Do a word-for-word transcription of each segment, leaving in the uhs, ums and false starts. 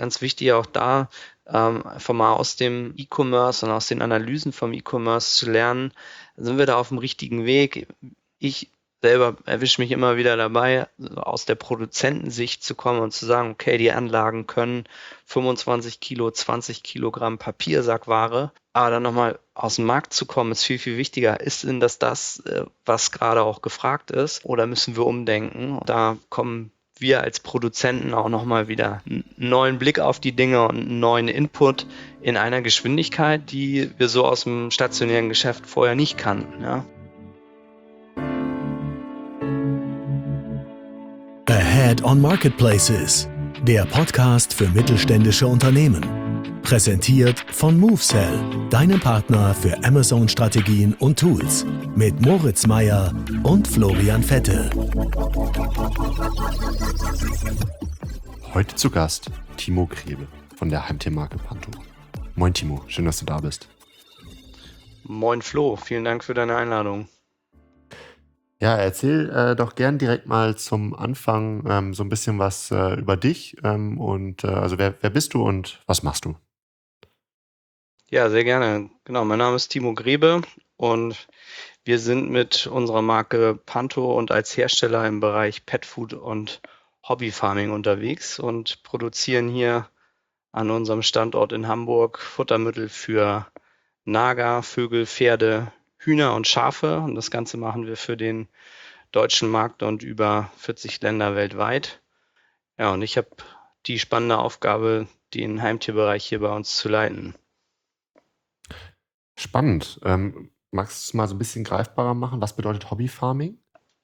ganz wichtig auch da, ähm, einfach mal aus dem E-Commerce und aus den Analysen vom E-Commerce zu lernen, sind wir da auf dem richtigen Weg. Ich selber erwische mich immer wieder dabei, aus der Produzentensicht zu kommen und zu sagen, okay, die Anlagen können fünfundzwanzig Kilo, zwanzig Kilogramm Papiersackware, aber dann nochmal aus dem Markt zu kommen, ist viel, viel wichtiger. Ist denn das das, was gerade auch gefragt ist, oder müssen wir umdenken? Da kommen wir als Produzenten auch nochmal wieder einen neuen Blick auf die Dinge und einen neuen Input in einer Geschwindigkeit, die wir so aus dem stationären Geschäft vorher nicht kannten. Ja. Ahead on Marketplaces, der Podcast für mittelständische Unternehmen. Präsentiert von MoveSell, deinem Partner für Amazon-Strategien und Tools. Mit Moritz Meyer und Florian Vettel. Heute zu Gast Timo Grebe von der Heimtiermarke Panto. Moin Timo, schön, dass du da bist. Moin Flo, vielen Dank für deine Einladung. Ja, erzähl äh, doch gern direkt mal zum Anfang ähm, so ein bisschen was äh, über dich ähm, und äh, also wer, wer bist du und was machst du? Ja, sehr gerne. Genau, mein Name ist Timo Grebe und wir sind mit unserer Marke Panto und als Hersteller im Bereich Pet Food und Hobbyfarming unterwegs und produzieren hier an unserem Standort in Hamburg Futtermittel für Nager, Vögel, Pferde, Hühner und Schafe. Und das Ganze machen wir für den deutschen Markt und über vierzig Länder weltweit. Ja, und ich habe die spannende Aufgabe, den Heimtierbereich hier bei uns zu leiten. Spannend. Ähm, magst du es mal so ein bisschen greifbarer machen? Was bedeutet Hobbyfarming?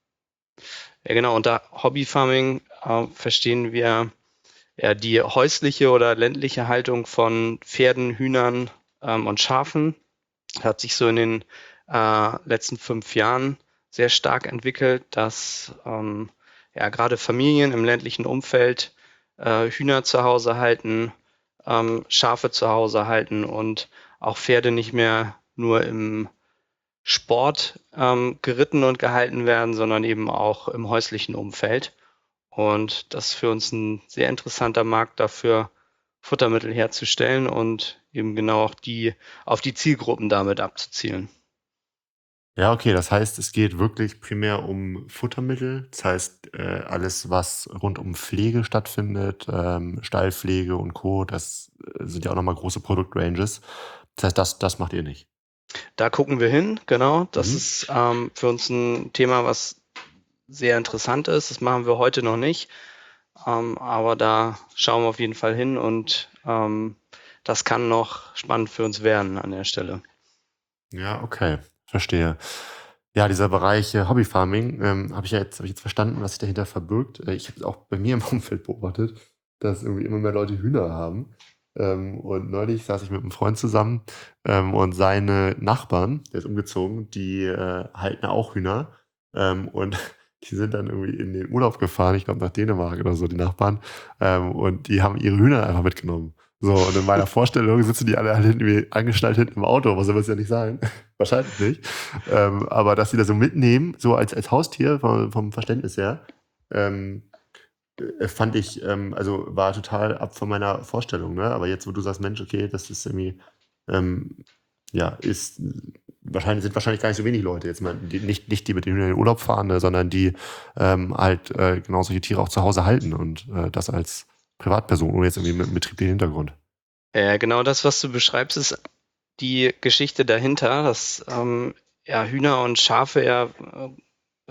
Ja, genau. Unter Hobbyfarming äh, verstehen wir ja die häusliche oder ländliche Haltung von Pferden, Hühnern ähm, und Schafen. Hat sich so in den äh, letzten fünf Jahren sehr stark entwickelt, dass ähm, ja gerade Familien im ländlichen Umfeld äh, Hühner zu Hause halten, ähm, Schafe zu Hause halten und auch Pferde nicht mehr nur im Sport ähm, geritten und gehalten werden, sondern eben auch im häuslichen Umfeld. Und das ist für uns ein sehr interessanter Markt dafür, Futtermittel herzustellen und eben genau auch die auf die Zielgruppen damit abzuzielen. Ja, okay, das heißt, es geht wirklich primär um Futtermittel. Das heißt, äh, alles, was rund um Pflege stattfindet, ähm, Stallpflege und Co., das äh, sind ja auch nochmal große Produktranges. Das heißt, das, das macht ihr nicht. Da gucken wir hin, genau. Das Mhm. ist ähm, für uns ein Thema, was sehr interessant ist. Das machen wir heute noch nicht. Ähm, aber da schauen wir auf jeden Fall hin und ähm, das kann noch spannend für uns werden an der Stelle. Ja, okay, verstehe. Ja, dieser Bereich äh, Hobbyfarming, ähm, habe ich ja jetzt, hab ich jetzt verstanden, was sich dahinter verbirgt. Äh, ich habe es auch bei mir im Umfeld beobachtet, dass irgendwie immer mehr Leute Hühner haben. Ähm, und neulich saß ich mit einem Freund zusammen ähm, und seine Nachbarn, der ist umgezogen, die äh, halten auch Hühner. Ähm, und die sind dann irgendwie in den Urlaub gefahren, ich glaube nach Dänemark oder so, die Nachbarn. Ähm, und die haben ihre Hühner einfach mitgenommen. So, und in meiner Vorstellung sitzen die alle halt irgendwie angeschnallt hinten im Auto, aber so wird es ja nicht sein. Wahrscheinlich nicht. Ähm, aber dass sie das so mitnehmen, so als, als Haustier vom, vom Verständnis her, ähm, äh, fand ich, ähm, also war total ab von meiner Vorstellung, ne? Aber jetzt, wo du sagst, Mensch, okay, das ist irgendwie, ähm, ja, ist, wahrscheinlich sind wahrscheinlich gar nicht so wenig Leute jetzt mal, die, nicht, nicht die mit den Hühnern in den Urlaub fahren, ne, sondern die ähm, halt äh, genau solche Tiere auch zu Hause halten und äh, das als Privatperson oder jetzt irgendwie mit einem betrieblichen Hintergrund. Äh, genau das, was du beschreibst, ist die Geschichte dahinter, dass ähm, ja, Hühner und Schafe ja äh,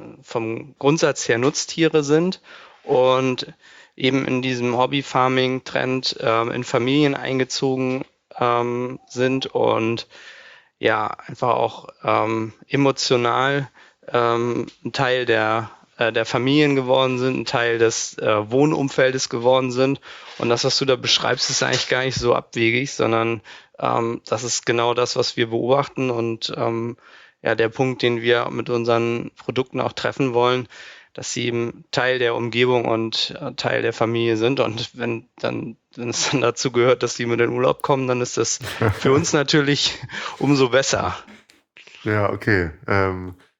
vom Grundsatz her Nutztiere sind und eben in diesem Hobby-Farming-Trend ähm, in Familien eingezogen ähm, sind und ja, einfach auch ähm, emotional ähm, ein Teil der, äh, der Familien geworden sind, ein Teil des äh, Wohnumfeldes geworden sind. Und das, was du da beschreibst, ist eigentlich gar nicht so abwegig, sondern ähm, das ist genau das, was wir beobachten und ähm, ja, der Punkt, den wir mit unseren Produkten auch treffen wollen, dass sie eben Teil der Umgebung und äh, Teil der Familie sind. Und wenn dann, wenn es dann dazu gehört, dass sie mit in den Urlaub kommen, dann ist das für uns natürlich umso besser. Ja, okay. Ähm,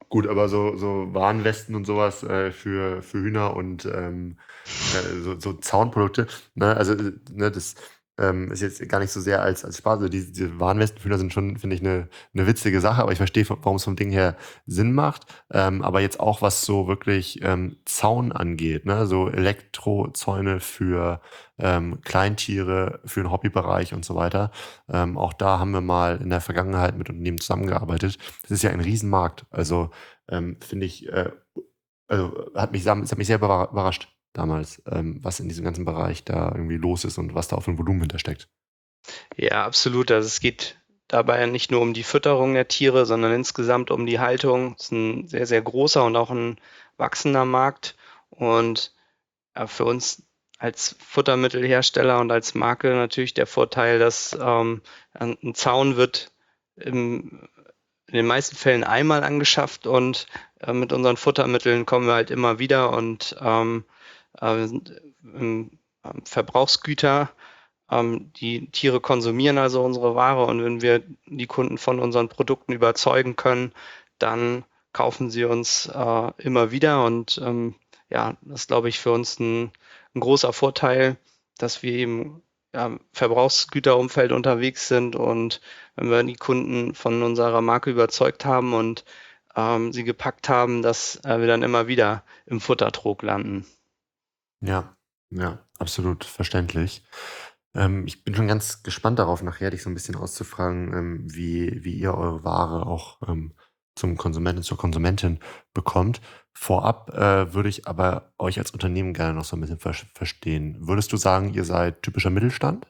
Gut, aber so, so Warnwesten und sowas äh, für, für Hühner und ähm, äh, so, so Zaunprodukte, ne, also äh, ne, das ähm, ist jetzt gar nicht so sehr als, als Spaß. Also die, diese Warnwesten für Hühner sind schon, finde ich, eine, eine witzige Sache, aber ich verstehe, warum es vom Ding her Sinn macht. Ähm, aber jetzt auch, was so wirklich ähm, Zaun angeht, ne, so Elektrozäune für ähm, Kleintiere, für den Hobbybereich und so weiter. Ähm, auch da haben wir mal in der Vergangenheit mit Unternehmen zusammengearbeitet. Das ist ja ein Riesenmarkt. Also ähm, finde ich, äh, also hat mich, sam- es hat mich sehr überra- überrascht damals, ähm, was in diesem ganzen Bereich da irgendwie los ist und was da auf ein Volumen hintersteckt. Ja, absolut. Also es geht dabei ja nicht nur um die Fütterung der Tiere, sondern insgesamt um die Haltung. Es ist ein sehr, sehr großer und auch ein wachsender Markt. Und ja, für uns als Futtermittelhersteller und als Marke natürlich der Vorteil, dass ähm, ein ein Zaun wird im, in den meisten Fällen einmal angeschafft und äh, mit unseren Futtermitteln kommen wir halt immer wieder und ähm, äh, wir sind im, ähm, Verbrauchsgüter. Ähm, die Tiere konsumieren also unsere Ware und wenn wir die Kunden von unseren Produkten überzeugen können, dann kaufen sie uns äh, immer wieder und ähm, ja, das ist, glaube ich, für uns ein, ein großer Vorteil, dass wir eben ja, im Verbrauchsgüterumfeld unterwegs sind und wenn wir die Kunden von unserer Marke überzeugt haben und ähm, sie gepackt haben, dass äh, wir dann immer wieder im Futtertrog landen. Ja, ja, absolut verständlich. Ähm, ich bin schon ganz gespannt darauf, nachher dich so ein bisschen auszufragen, ähm, wie, wie ihr eure Ware auch ähm, zum Konsumenten, zur Konsumentin bekommt. Vorab äh, würde ich aber euch als Unternehmen gerne noch so ein bisschen ver verstehen. Würdest du sagen, ihr seid typischer Mittelstand?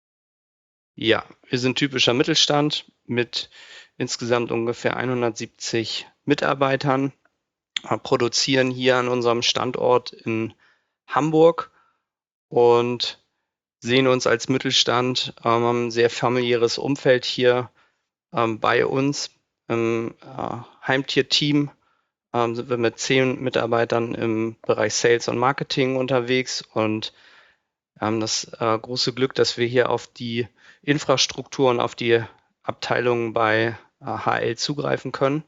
Ja, wir sind typischer Mittelstand mit insgesamt ungefähr hundertsiebzig Mitarbeitern, äh, produzieren hier an unserem Standort in Hamburg und sehen uns als Mittelstand, ähm, haben ein sehr familiäres Umfeld hier ähm, bei uns. Im äh, Heimtierteam ähm, sind wir mit zehn Mitarbeitern im Bereich Sales und Marketing unterwegs und wir haben das äh, große Glück, dass wir hier auf die Infrastruktur und auf die Abteilungen bei äh, H L zugreifen können.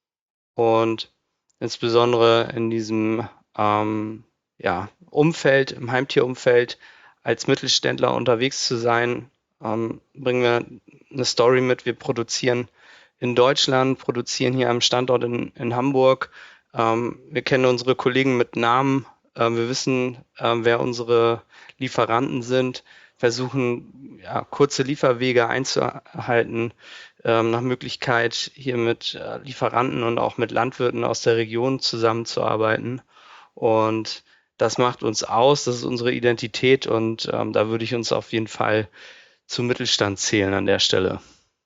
Und insbesondere in diesem ähm, ja, Umfeld, im Heimtierumfeld, als Mittelständler unterwegs zu sein, ähm, bringen wir eine Story mit. Wir produzieren in Deutschland, produzieren hier am Standort in, in Hamburg. Ähm, wir kennen unsere Kollegen mit Namen. Ähm, wir wissen, ähm, wer unsere Lieferanten sind, versuchen ja, kurze Lieferwege einzuhalten, ähm, nach Möglichkeit hier mit äh, Lieferanten und auch mit Landwirten aus der Region zusammenzuarbeiten. Und das macht uns aus, das ist unsere Identität und ähm, da würde ich uns auf jeden Fall zum Mittelstand zählen an der Stelle.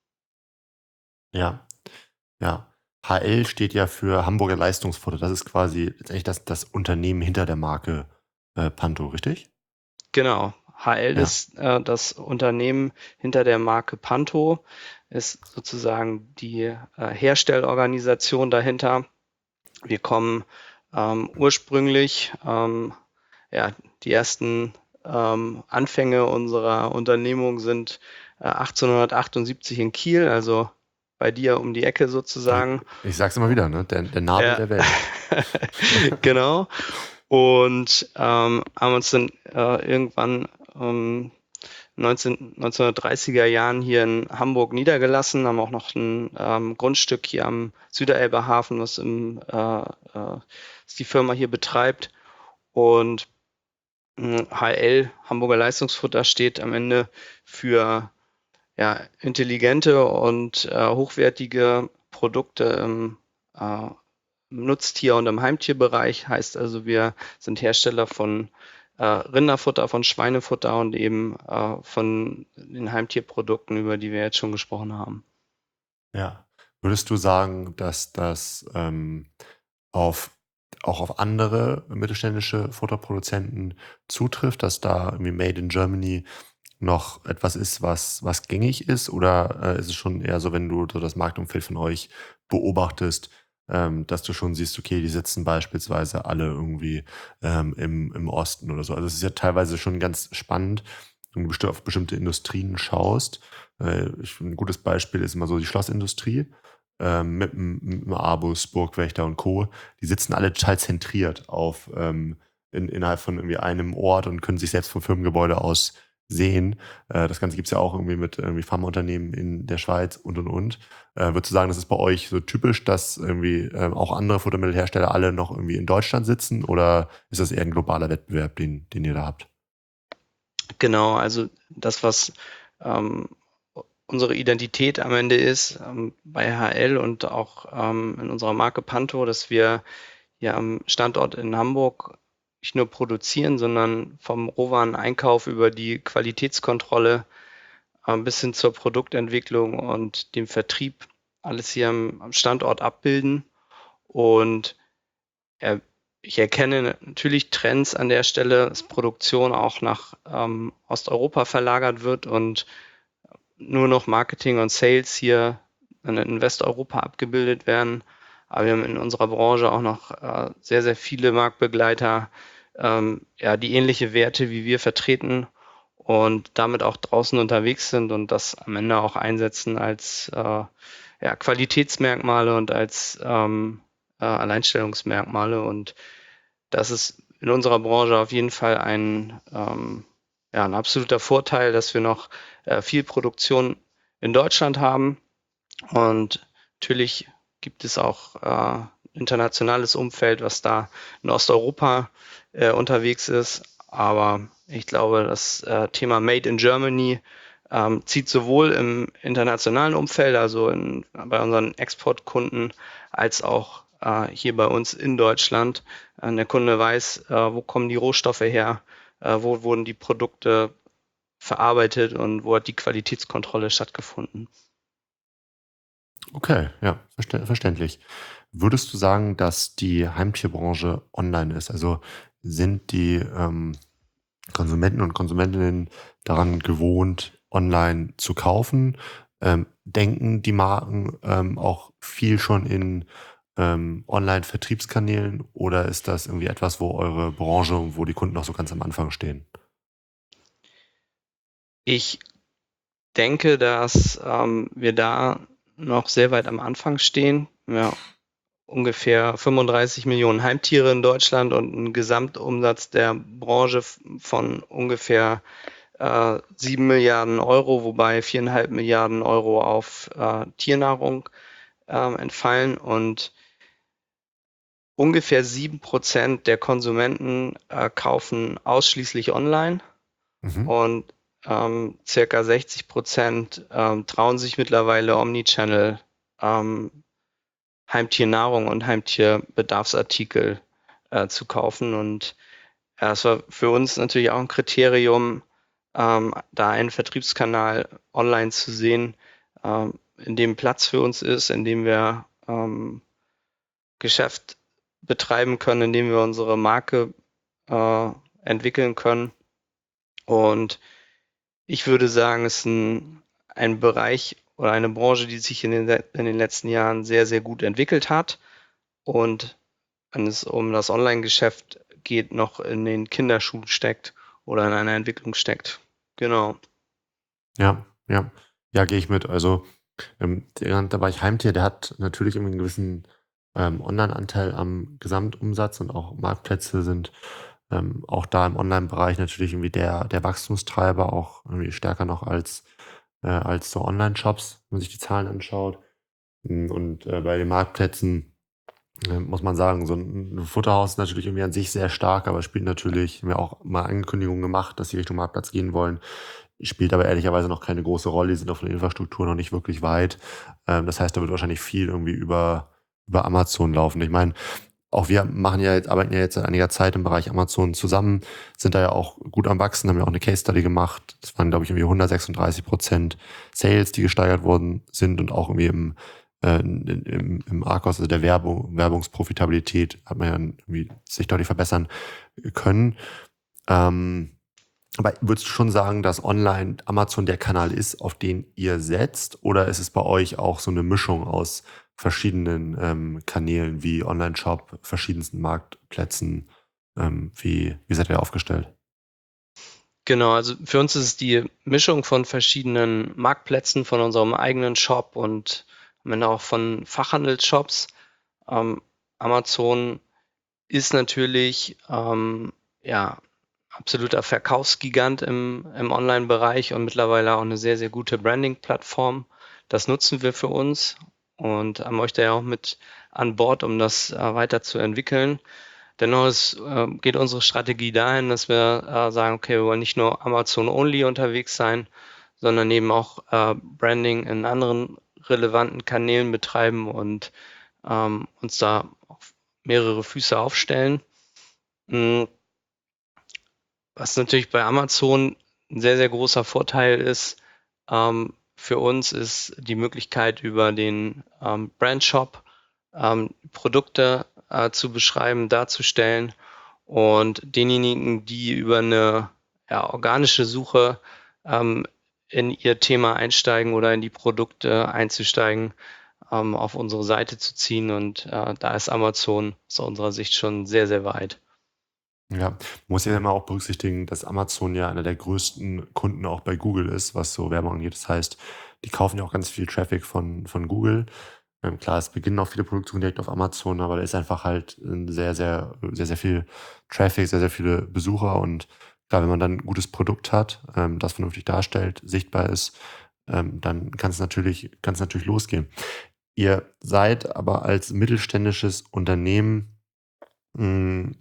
Ja, ja. H L steht ja für Hamburger Leistungsfutter. Das ist quasi letztendlich das, das Unternehmen hinter der Marke äh, Panto, richtig? Genau. H L Ja. ist äh, das Unternehmen hinter der Marke Panto, ist sozusagen die äh, Herstellorganisation dahinter. Wir kommen ähm, ursprünglich, ähm, ja, die ersten ähm, Anfänge unserer Unternehmung sind äh, achtzehnhundertachtundsiebzig in Kiel, also bei dir um die Ecke Ich, sozusagen. ich sag's immer wieder, ne? Der, der Nabel Ja, der Welt. genau. Und ähm, haben uns dann äh, irgendwann ähm, neunzehn, neunzehnhundertdreißiger Jahren hier in Hamburg niedergelassen, haben auch noch ein ähm, Grundstück hier am Süderelber Hafen, was, im, äh, äh, was die Firma hier betreibt. Und mh, H L, Hamburger Leistungsfutter, steht am Ende für ja, intelligente und äh, hochwertige Produkte im äh, im Nutztier- und im Heimtierbereich. Heißt also, wir sind Hersteller von äh, Rinderfutter, von Schweinefutter und eben äh, von den Heimtierprodukten, über die wir jetzt schon gesprochen haben. Ja. Würdest du sagen, dass das ähm, auf, auch auf andere mittelständische Futterproduzenten zutrifft, dass da irgendwie Made in Germany noch etwas ist, was, was gängig ist? Oder äh, ist es schon eher so, wenn du so das Marktumfeld von euch beobachtest, ähm, dass du schon siehst, okay, die sitzen beispielsweise alle irgendwie ähm, im, im Osten oder so. Also es ist ja teilweise schon ganz spannend, wenn du besti- auf bestimmte Industrien schaust. Äh, ich, ein gutes Beispiel ist immer so die Schlossindustrie. ähm, mit, dem- mit dem Abus, Burgwächter und Co., die sitzen alle total zentriert auf ähm, in, innerhalb von irgendwie einem Ort und können sich selbst vom Firmengebäude aus sehen. Äh, das Ganze gibt es ja auch irgendwie mit irgendwie Pharmaunternehmen in der Schweiz und und und. Äh, würdest du sagen, das ist bei euch so typisch, dass irgendwie ähm, auch andere Futtermittelhersteller alle noch irgendwie in Deutschland sitzen, oder ist das eher ein globaler Wettbewerb, den, den ihr da habt? Genau, also das, was ähm, unsere Identität am Ende ist, ähm, bei H L und auch ähm, in unserer Marke Panto, dass wir hier am Standort in Hamburg nicht nur produzieren, sondern vom Rohwareneinkauf über die Qualitätskontrolle äh, bis hin zur Produktentwicklung und dem Vertrieb alles hier am, am Standort abbilden. Und ja, ich erkenne natürlich Trends an der Stelle, dass Produktion auch nach ähm, Osteuropa verlagert wird und nur noch Marketing und Sales hier in Westeuropa abgebildet werden. Aber wir haben in unserer Branche auch noch äh, sehr, sehr viele Marktbegleiter, ähm, ja, die ähnliche Werte wie wir vertreten und damit auch draußen unterwegs sind und das am Ende auch einsetzen als äh, ja, Qualitätsmerkmale und als ähm, äh, Alleinstellungsmerkmale. Und das ist in unserer Branche auf jeden Fall ein, ähm, ja, ein absoluter Vorteil, dass wir noch äh, viel Produktion in Deutschland haben. Und natürlich gibt es auch äh, internationales Umfeld, was da in Osteuropa äh, unterwegs ist. Aber ich glaube, das äh, Thema Made in Germany ähm, zieht sowohl im internationalen Umfeld, also in, bei unseren Exportkunden, als auch äh, hier bei uns in Deutschland. Äh, der Kunde weiß, äh, wo kommen die Rohstoffe her, äh, wo wurden die Produkte verarbeitet und wo hat die Qualitätskontrolle stattgefunden. Okay, ja, verste verständlich. Würdest du sagen, dass die Heimtierbranche online ist? Also sind die ähm, Konsumenten und Konsumentinnen daran gewohnt, online zu kaufen? Ähm, denken die Marken ähm, auch viel schon in ähm, Online-Vertriebskanälen, oder ist das irgendwie etwas, wo eure Branche, wo die Kunden noch so ganz am Anfang stehen? Ich denke, dass ähm, wir da noch sehr weit am Anfang stehen. Ja, ungefähr fünfunddreißig Millionen Heimtiere in Deutschland und ein Gesamtumsatz der Branche f- von ungefähr äh, sieben Milliarden Euro, wobei viereinhalb Milliarden Euro auf äh, Tiernahrung ähm, entfallen und ungefähr sieben Prozent der Konsumenten äh, kaufen ausschließlich online. Mhm. Und ähm, circa sechzig Prozent ähm, trauen sich mittlerweile Omnichannel, ähm, Heimtiernahrung und Heimtierbedarfsartikel äh, zu kaufen. Und ja, es war für uns natürlich auch ein Kriterium, ähm, da einen Vertriebskanal online zu sehen, ähm, in dem Platz für uns ist, in dem wir ähm, Geschäft betreiben können, in dem wir unsere Marke äh, entwickeln können. Und ich würde sagen, es ist ein, ein Bereich oder eine Branche, die sich in den, in den letzten Jahren sehr, sehr gut entwickelt hat und wenn es um das Online-Geschäft geht, noch in den Kinderschuhen steckt oder in einer Entwicklung steckt. Genau. Ja, ja. Ja, gehe ich mit. Also, ähm, der genannte Bereich Heimtier, der hat natürlich irgendwie einen gewissen ähm, Online-Anteil am Gesamtumsatz, und auch Marktplätze sind ähm, auch da im Online-Bereich natürlich irgendwie der, der Wachstumstreiber, auch irgendwie stärker noch als, äh, als so Online-Shops, wenn man sich die Zahlen anschaut. Mm, Und äh, bei den Marktplätzen äh, muss man sagen, so ein, ein Futterhaus ist natürlich irgendwie an sich sehr stark, aber spielt natürlich, haben wir auch mal Ankündigungen gemacht, dass sie Richtung Marktplatz gehen wollen, spielt aber ehrlicherweise noch keine große Rolle. Die sind auf der Infrastruktur noch nicht wirklich weit. Ähm, das heißt, da wird wahrscheinlich viel irgendwie über, über Amazon laufen. Ich meine, auch wir machen ja jetzt, arbeiten ja jetzt seit einiger Zeit im Bereich Amazon zusammen, sind da ja auch gut am Wachsen, haben ja auch eine Case Study gemacht. Das waren, glaube ich, irgendwie hundertsechsunddreißig Prozent Sales, die gesteigert worden sind, und auch irgendwie im, äh, im, im Arkos, also der Werbung, Werbungsprofitabilität, hat man ja irgendwie sich deutlich verbessern können. Ähm, aber würdest du schon sagen, dass online Amazon der Kanal ist, auf den ihr setzt? Oder ist es bei euch auch so eine Mischung aus verschiedenen ähm, Kanälen wie Online-Shop, verschiedensten Marktplätzen? Ähm, wie, wie seid ihr aufgestellt? Genau, also für uns ist es die Mischung von verschiedenen Marktplätzen, von unserem eigenen Shop und am Ende auch von Fachhandelsshops. Ähm, Amazon ist natürlich ähm, ja, absoluter Verkaufsgigant im, im Online-Bereich und mittlerweile auch eine sehr, sehr gute Branding-Plattform. Das nutzen wir für uns und haben euch da ja auch mit an Bord, um das äh, weiter zu entwickeln. Dennoch ist, äh, geht unsere Strategie dahin, dass wir äh, sagen, okay, wir wollen nicht nur Amazon-only unterwegs sein, sondern eben auch äh, Branding in anderen relevanten Kanälen betreiben und ähm, uns da auf mehrere Füße aufstellen. Mhm. Was natürlich bei Amazon ein sehr, sehr großer Vorteil ist, ähm, für uns ist die Möglichkeit, über den ähm, Brandshop ähm, Produkte äh, zu beschreiben, darzustellen und denjenigen, die über eine ja, organische Suche ähm, in ihr Thema einsteigen oder in die Produkte einzusteigen, ähm, auf unsere Seite zu ziehen. Und äh, da ist Amazon aus unserer Sicht schon sehr, sehr weit. Ja, man muss ja immer auch berücksichtigen, dass Amazon ja einer der größten Kunden auch bei Google ist, was so Werbung angeht. Das heißt, die kaufen ja auch ganz viel Traffic von, von Google. Ähm, klar, es beginnen auch viele Produktionen direkt auf Amazon, aber da ist einfach halt ein sehr, sehr, sehr, sehr viel Traffic, sehr, sehr viele Besucher. Und klar, wenn man dann ein gutes Produkt hat, ähm, das vernünftig darstellt, sichtbar ist, ähm, dann kann es natürlich, kann es natürlich losgehen. Ihr seid aber als mittelständisches Unternehmen mh,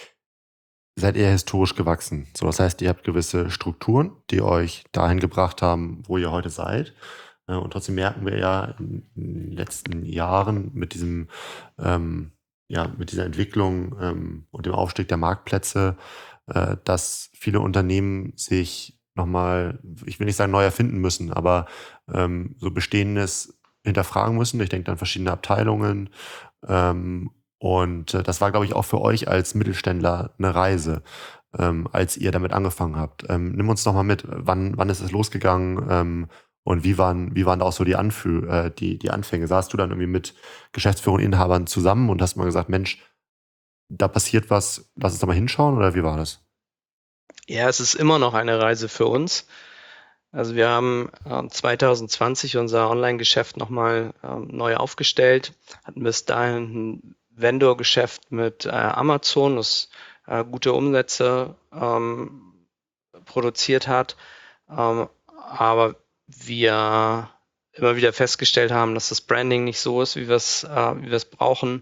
seid ihr historisch gewachsen. So, das heißt, ihr habt gewisse Strukturen, die euch dahin gebracht haben, wo ihr heute seid. Äh, Und trotzdem merken wir ja in den letzten Jahren mit diesem, ähm, ja, mit dieser Entwicklung ähm, und dem Aufstieg der Marktplätze, äh, dass viele Unternehmen sich nochmal, ich will nicht sagen neu erfinden müssen, aber ähm, so Bestehendes hinterfragen müssen. Ich denke dann verschiedene Abteilungen, ähm, und äh, das war, glaube ich, auch für euch als Mittelständler eine Reise, ähm, als ihr damit angefangen habt. Ähm, nimm uns doch mal mit, wann, wann ist es losgegangen, ähm, und wie waren, wie waren da auch so die, Anfü äh, die, die Anfänge? Saßt du dann irgendwie mit Geschäftsführern, Inhabern zusammen und hast mal gesagt, Mensch, da passiert was, lass uns da mal hinschauen, oder wie war das? Ja, es ist immer noch eine Reise für uns. Also wir haben ähm, zwanzig zwanzig unser Online-Geschäft nochmal ähm, neu aufgestellt, hatten bis dahin ein Vendor-Geschäft mit äh, Amazon, das äh, gute Umsätze ähm, produziert hat, ähm, aber wir immer wieder festgestellt haben, dass das Branding nicht so ist, wie wir es äh, wie wir es brauchen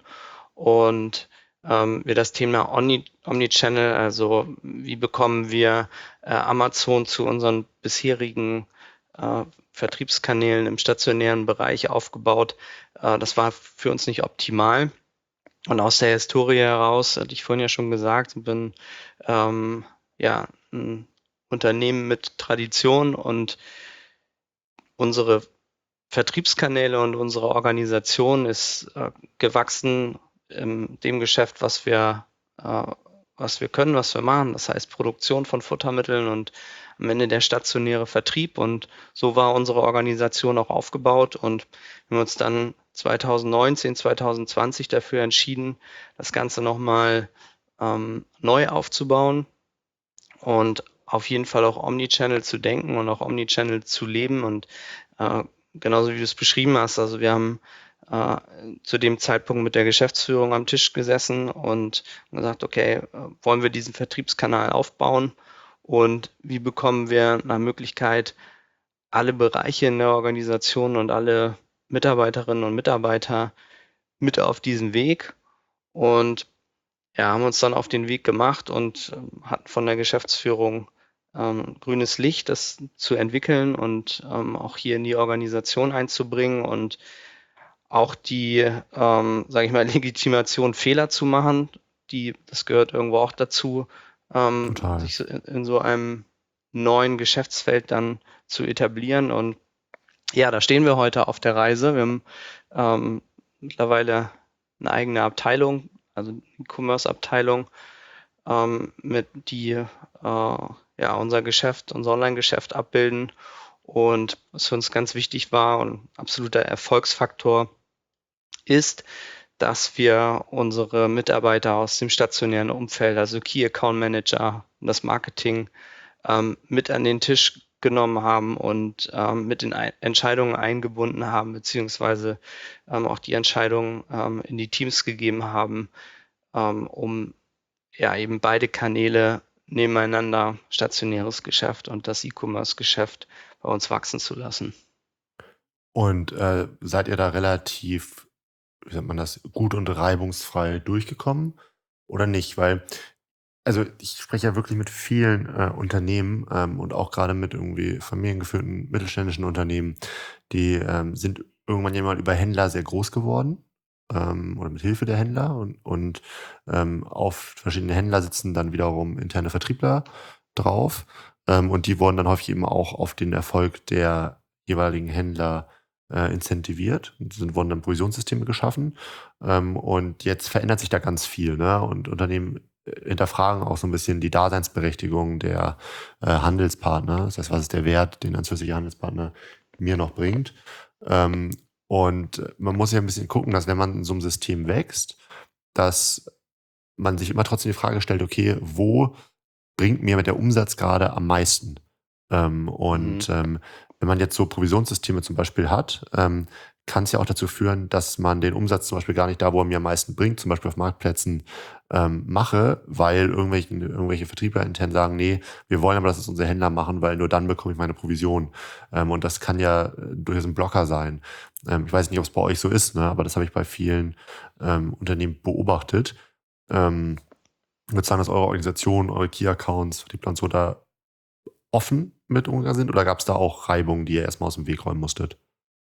und ähm, wir das Thema Omni, Omnichannel, also wie bekommen wir äh, Amazon zu unseren bisherigen äh, Vertriebskanälen im stationären Bereich aufgebaut. Äh, das war für uns nicht optimal. Und aus der Historie heraus, hatte ich vorhin ja schon gesagt, bin ähm, ja ein Unternehmen mit Tradition und unsere Vertriebskanäle und unsere Organisation ist äh, gewachsen in dem Geschäft, was wir, äh, was wir können, was wir machen. Das heißt Produktion von Futtermitteln und am Ende der stationäre Vertrieb. Und so war unsere Organisation auch aufgebaut. Und wir haben uns dann zwanzig neunzehn, zwanzig zwanzig dafür entschieden, das Ganze nochmal ähm, neu aufzubauen und auf jeden Fall auch Omnichannel zu denken und auch Omnichannel zu leben. Und äh, genauso wie du es beschrieben hast, also wir haben äh, zu dem Zeitpunkt mit der Geschäftsführung am Tisch gesessen und gesagt, okay, äh, wollen wir diesen Vertriebskanal aufbauen und wie bekommen wir eine Möglichkeit, alle Bereiche in der Organisation und alle Mitarbeiterinnen und Mitarbeiter mit auf diesen Weg und ja, haben uns dann auf den Weg gemacht und ähm, hatten von der Geschäftsführung ähm, grünes Licht, das zu entwickeln und ähm, auch hier in die Organisation einzubringen und auch die, ähm, sage ich mal, Legitimation, Fehler zu machen. Die, das gehört irgendwo auch dazu, ähm, Total. sich so in, in so einem neuen Geschäftsfeld dann zu etablieren. Und ja, da stehen wir heute auf der Reise. Wir haben ähm, mittlerweile eine eigene Abteilung, also eine E-Commerce-Abteilung, ähm, mit die äh, ja unser Geschäft, unser Online-Geschäft abbilden. Und was für uns ganz wichtig war und absoluter Erfolgsfaktor ist, dass wir unsere Mitarbeiter aus dem stationären Umfeld, also Key Account Manager, das Marketing, ähm, mit an den Tisch genommen haben und ähm, mit den Ei- Entscheidungen eingebunden haben, beziehungsweise ähm, auch die Entscheidungen ähm, in die Teams gegeben haben, ähm, um ja eben beide Kanäle nebeneinander, stationäres Geschäft und das E-Commerce-Geschäft, bei uns wachsen zu lassen. Und äh, seid ihr da relativ, wie sagt man das, gut und reibungsfrei durchgekommen oder nicht? Weil, also ich spreche ja wirklich mit vielen äh, Unternehmen ähm, und auch gerade mit irgendwie familiengeführten mittelständischen Unternehmen, die ähm, sind irgendwann ja mal über Händler sehr groß geworden ähm, oder mit Hilfe der Händler und, und ähm, auf verschiedene Händler sitzen dann wiederum interne Vertriebler drauf ähm, und die wurden dann häufig eben auch auf den Erfolg der jeweiligen Händler äh, incentiviert und sind, wurden dann Provisionssysteme geschaffen ähm, und jetzt verändert sich da ganz viel, ne? Und Unternehmen äh, hinterfragen auch so ein bisschen die Daseinsberechtigung der äh, Handelspartner. Das heißt, was ist der Wert, den ein zusätzlicher Handelspartner mir noch bringt? Ähm, und man muss ja ein bisschen gucken, dass wenn man in so einem System wächst, dass man sich immer trotzdem die Frage stellt, okay, wo bringt mir der Umsatz gerade am meisten? Ähm, Mhm. und ähm, wenn man jetzt so Provisionssysteme zum Beispiel hat, ähm, kann es ja auch dazu führen, dass man den Umsatz zum Beispiel gar nicht da, wo er mir am meisten bringt, zum Beispiel auf Marktplätzen, ähm, mache, weil irgendwelche, irgendwelche Vertriebler intern sagen, nee, wir wollen aber, dass es unsere Händler machen, weil nur dann bekomme ich meine Provision. Ähm, und das kann ja äh, durchaus ein Blocker sein. Ähm, ich weiß nicht, ob es bei euch so ist, ne? Aber das habe ich bei vielen ähm, Unternehmen beobachtet. Ähm, ich würde sagen, dass eure Organisation, eure Key-Accounts, Vertriebler und so da offen mit umgegangen sind oder gab es da auch Reibungen, die ihr erstmal aus dem Weg räumen musstet?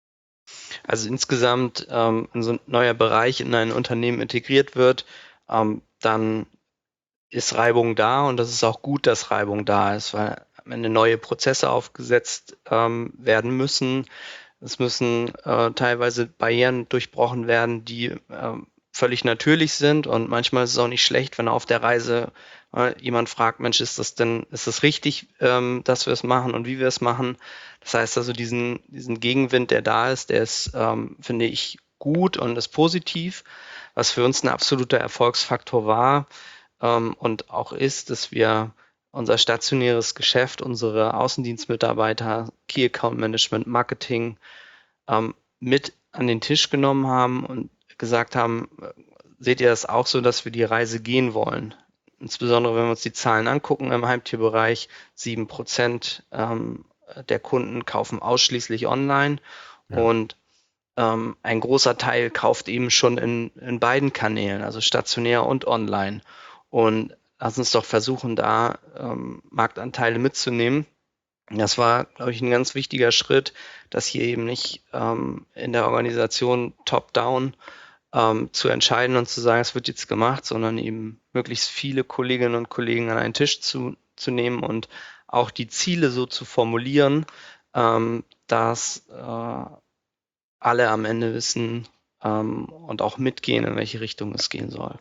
Also insgesamt, ähm, wenn so ein neuer Bereich in ein Unternehmen integriert wird, ähm, dann ist Reibung da und das ist auch gut, dass Reibung da ist, weil am Ende neue Prozesse aufgesetzt ähm, werden müssen. Es müssen äh, teilweise Barrieren durchbrochen werden, die ähm, völlig natürlich sind und manchmal ist es auch nicht schlecht, wenn auf der Reise äh, jemand fragt, Mensch, ist das denn, ist das richtig, ähm, dass wir es machen und wie wir es machen? Das heißt also, diesen, diesen Gegenwind, der da ist, der ist, ähm, finde ich, gut und ist positiv. Was für uns ein absoluter Erfolgsfaktor war, ähm, und auch ist, dass wir unser stationäres Geschäft, unsere Außendienstmitarbeiter, Key Account Management, Marketing ähm, mit an den Tisch genommen haben und gesagt haben, äh, seht ihr das auch so, dass wir die Reise gehen wollen? Insbesondere wenn wir uns die Zahlen angucken im Heimtierbereich, sieben Prozent ähm, der Kunden kaufen ausschließlich online Ja. und ähm, ein großer Teil kauft eben schon in, in beiden Kanälen, also stationär und online. Und lass uns doch versuchen, da ähm, Marktanteile mitzunehmen. Das war, glaube ich, ein ganz wichtiger Schritt, dass hier eben nicht ähm, in der Organisation top-down ähm, zu entscheiden und zu sagen, es wird jetzt gemacht, sondern eben möglichst viele Kolleginnen und Kollegen an einen Tisch zu, zu nehmen und auch die Ziele so zu formulieren, ähm, dass äh, alle am Ende wissen ähm, und auch mitgehen, in welche Richtung es gehen soll.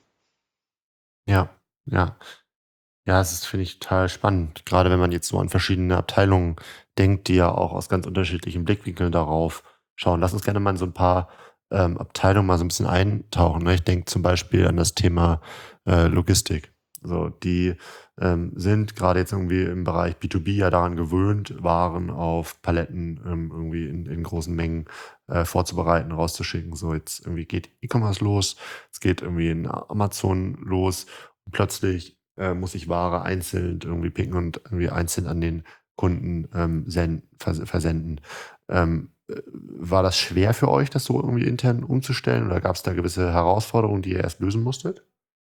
Ja, ja. Ja, das ist, finde ich, total spannend. Gerade wenn man jetzt so an verschiedene Abteilungen denkt, die ja auch aus ganz unterschiedlichen Blickwinkeln darauf schauen. Lass uns gerne mal in so ein paar ähm, Abteilungen mal so ein bisschen eintauchen. Ne? Ich denke zum Beispiel an das Thema äh, Logistik. So, die ähm, sind gerade jetzt irgendwie im Bereich B zwei B ja daran gewöhnt, Waren auf Paletten ähm, irgendwie in, in großen Mengen äh, vorzubereiten, rauszuschicken. So, jetzt irgendwie geht E-Commerce los, es geht irgendwie in Amazon los und plötzlich äh, muss ich Ware einzeln irgendwie picken und irgendwie einzeln an den Kunden ähm, senden, vers versenden. Ähm, äh, war das schwer für euch, das so irgendwie intern umzustellen oder gab es da gewisse Herausforderungen, die ihr erst lösen musstet?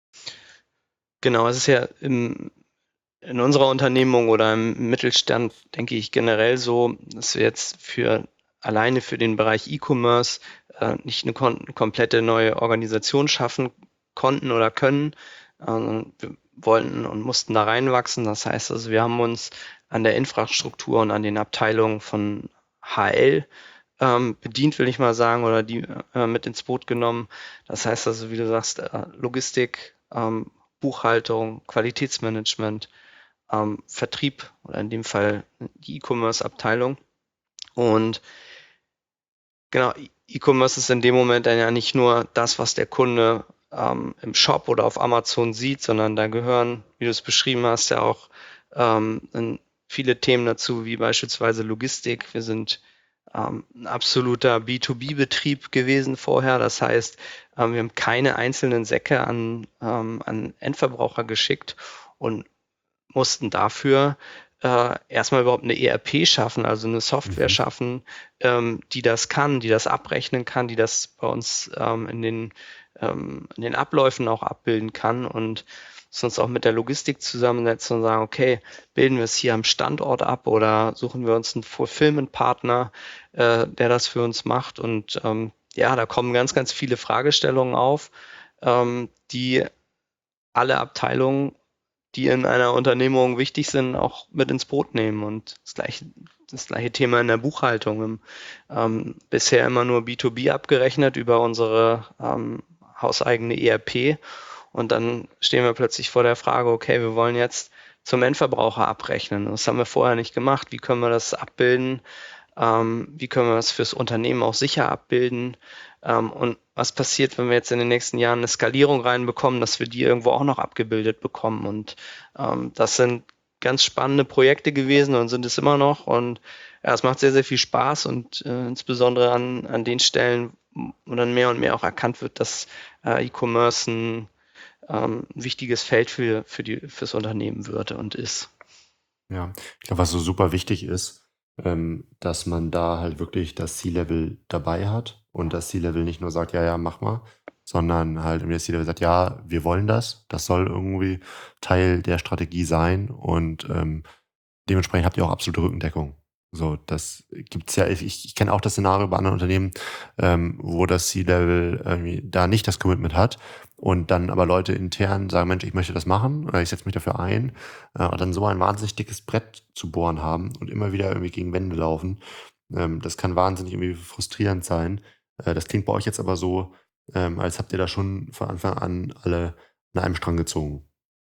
Genau, es ist ja im, in unserer Unternehmung oder im Mittelstand, denke ich, generell so, dass wir jetzt für alleine für den Bereich E-Commerce äh, nicht eine kon komplette neue Organisation schaffen konnten oder können. Ähm, wir wollten und mussten da reinwachsen. Das heißt also, wir haben uns an der Infrastruktur und an den Abteilungen von H L ähm, bedient, will ich mal sagen, oder die äh, mit ins Boot genommen. Das heißt also, wie du sagst, äh, Logistik, ähm, Buchhaltung, Qualitätsmanagement, ähm, Vertrieb oder in dem Fall die E-Commerce-Abteilung. Und genau, E-Commerce ist in dem Moment dann ja nicht nur das, was der Kunde ähm, im Shop oder auf Amazon sieht, sondern da gehören, wie du es beschrieben hast, ja auch ähm, ein viele Themen dazu, wie beispielsweise Logistik. Wir sind ähm, ein absoluter B zwei B-Betrieb gewesen vorher. Das heißt, ähm, wir haben keine einzelnen Säcke an, ähm, an Endverbraucher geschickt und mussten dafür äh, erstmal überhaupt eine E R P schaffen, also eine Software Mhm. schaffen, ähm, die das kann, die das abrechnen kann, die das bei uns ähm, in den, ähm, in den Abläufen auch abbilden kann und uns auch mit der Logistik zusammensetzen und sagen, okay, bilden wir es hier am Standort ab oder suchen wir uns einen Fulfillment-Partner, äh, der das für uns macht. Und ähm, ja, da kommen ganz, ganz viele Fragestellungen auf, ähm, die alle Abteilungen, die in einer Unternehmung wichtig sind, auch mit ins Boot nehmen. Und das gleiche, das gleiche Thema in der Buchhaltung. Ähm, bisher immer nur B zwei B abgerechnet über unsere ähm, hauseigene E R P. Und dann stehen wir plötzlich vor der Frage, okay, wir wollen jetzt zum Endverbraucher abrechnen. Das haben wir vorher nicht gemacht. Wie können wir das abbilden? Ähm, wie können wir das fürs Unternehmen auch sicher abbilden? Ähm, und was passiert, wenn wir jetzt in den nächsten Jahren eine Skalierung reinbekommen, dass wir die irgendwo auch noch abgebildet bekommen? Und ähm, das sind ganz spannende Projekte gewesen und sind es immer noch. Und ja, es macht sehr, sehr viel Spaß und äh, insbesondere an, an den Stellen, wo dann mehr und mehr auch erkannt wird, dass äh, E-Commerce ein ähm, wichtiges Feld für, für die, fürs Unternehmen wird und ist. Ja, ich glaube, was so super wichtig ist, ähm, dass man da halt wirklich das C-Level dabei hat und das C-Level nicht nur sagt, ja, ja, mach mal, sondern halt irgendwie das C-Level sagt, ja, wir wollen das, das soll irgendwie Teil der Strategie sein und ähm, dementsprechend habt ihr auch absolute Rückendeckung. So, das gibt's ja, ich, ich kenne auch das Szenario bei anderen Unternehmen, ähm, wo das C-Level irgendwie da nicht das Commitment hat und dann aber Leute intern sagen, Mensch, ich möchte das machen oder ich setze mich dafür ein äh, und dann so ein wahnsinnig dickes Brett zu bohren haben und immer wieder irgendwie gegen Wände laufen. Ähm, das kann wahnsinnig irgendwie frustrierend sein. Äh, das klingt bei euch jetzt aber so, ähm, als habt ihr da schon von Anfang an alle an einem Strang gezogen.